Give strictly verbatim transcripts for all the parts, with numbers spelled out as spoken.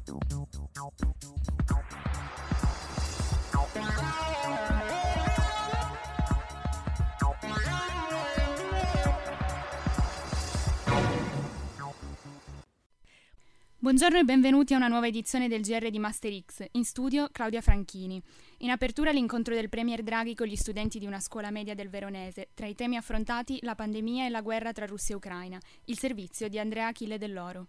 Buongiorno e benvenuti a una nuova edizione del G R di Master X. In studio Claudia Franchini. In apertura l'incontro del Premier Draghi con gli studenti di una scuola media del Veronese. Tra i temi affrontati la pandemia e la guerra tra Russia e Ucraina. Il servizio di Andrea Achille Dell'Oro.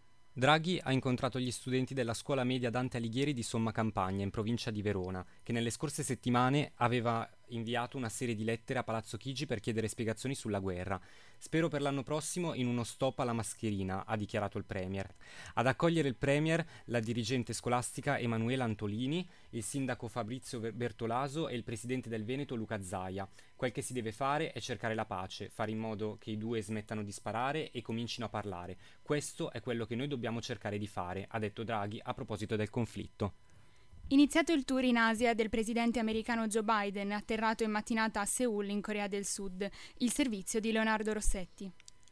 Draghi ha incontrato gli studenti della scuola media Dante Alighieri di Somma Campagna, in provincia di Verona, che nelle scorse settimane aveva inviato una serie di lettere a Palazzo Chigi per chiedere spiegazioni sulla guerra. Spero per l'anno prossimo in uno stop alla mascherina, ha dichiarato il Premier. Ad accogliere il Premier la dirigente scolastica Emanuela Antolini, il sindaco Fabrizio Bertolaso e il presidente del Veneto Luca Zaia. Quel che si deve fare è cercare la pace, fare in modo che i due smettano di sparare e comincino a parlare. Questo è quello che noi dobbiamo cercare di fare, ha detto Draghi a proposito del conflitto. Iniziato il tour in Asia del presidente americano Joe Biden, atterrato in mattinata a Seoul in Corea del Sud, il servizio di Leonardo Rossetti.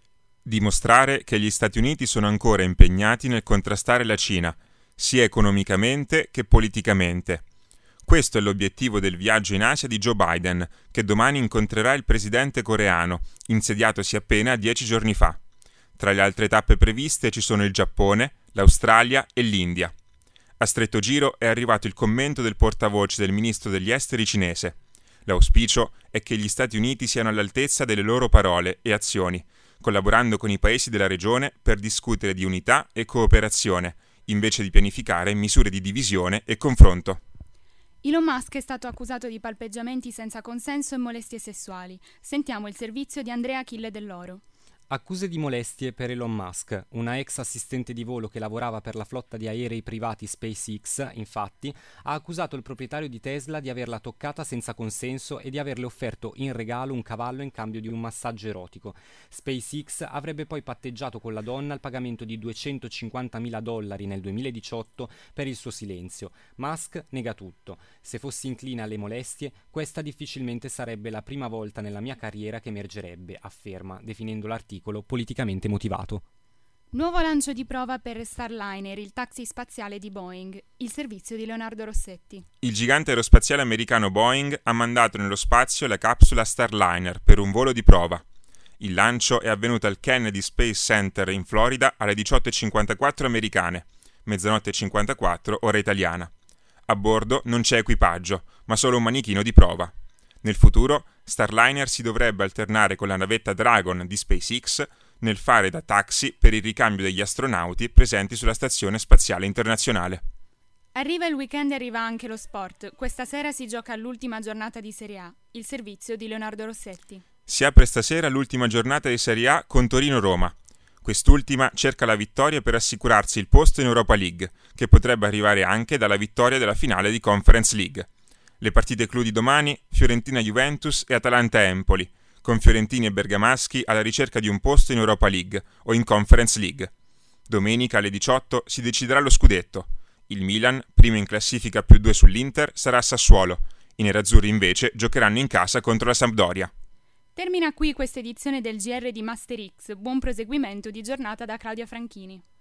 Dimostrare che gli Stati Uniti sono ancora impegnati nel contrastare la Cina, sia economicamente che politicamente. Questo è l'obiettivo del viaggio in Asia di Joe Biden, che domani incontrerà il presidente coreano, insediatosi appena dieci giorni fa. Tra le altre tappe previste ci sono il Giappone, l'Australia e l'India. A stretto giro è arrivato il commento del portavoce del ministro degli esteri cinese. L'auspicio è che gli Stati Uniti siano all'altezza delle loro parole e azioni, collaborando con i paesi della regione per discutere di unità e cooperazione, invece di pianificare misure di divisione e confronto. Elon Musk è stato accusato di palpeggiamenti senza consenso e molestie sessuali. Sentiamo il servizio di Andrea Achille Dell'Oro. Accuse di molestie per Elon Musk, una ex assistente di volo che lavorava per la flotta di aerei privati SpaceX, infatti, ha accusato il proprietario di Tesla di averla toccata senza consenso e di averle offerto in regalo un cavallo in cambio di un massaggio erotico. SpaceX avrebbe poi patteggiato con la donna il pagamento di duecentocinquantamila dollari nel duemiladiciotto per il suo silenzio. Musk nega tutto. Se fossi incline alle molestie, questa difficilmente sarebbe la prima volta nella mia carriera che emergerebbe, afferma, definendo l'articolo politicamente motivato. Nuovo lancio di prova per Starliner, il taxi spaziale di Boeing, il servizio di Leonardo Rossetti. Il gigante aerospaziale americano Boeing ha mandato nello spazio la capsula Starliner per un volo di prova. Il lancio è avvenuto al Kennedy Space Center in Florida alle diciotto e cinquantaquattro americane, mezzanotte e cinquantaquattro ora italiana. A bordo non c'è equipaggio, ma solo un manichino di prova. Nel futuro, Starliner si dovrebbe alternare con la navetta Dragon di SpaceX nel fare da taxi per il ricambio degli astronauti presenti sulla Stazione Spaziale Internazionale. Arriva il weekend e arriva anche lo sport. Questa sera si gioca l'ultima giornata di Serie A, il servizio di Leonardo Rossetti. Si apre stasera l'ultima giornata di Serie A con Torino-Roma. Quest'ultima cerca la vittoria per assicurarsi il posto in Europa League, che potrebbe arrivare anche dalla vittoria della finale di Conference League. Le partite clou di domani, Fiorentina-Juventus e Atalanta-Empoli, con fiorentini e bergamaschi alla ricerca di un posto in Europa League o in Conference League. Domenica alle diciotto si deciderà lo scudetto. Il Milan, primo in classifica più due sull'Inter, sarà a Sassuolo. I nerazzurri invece giocheranno in casa contro la Sampdoria. Termina qui questa edizione del G R di Master X. Buon proseguimento di giornata da Claudia Franchini.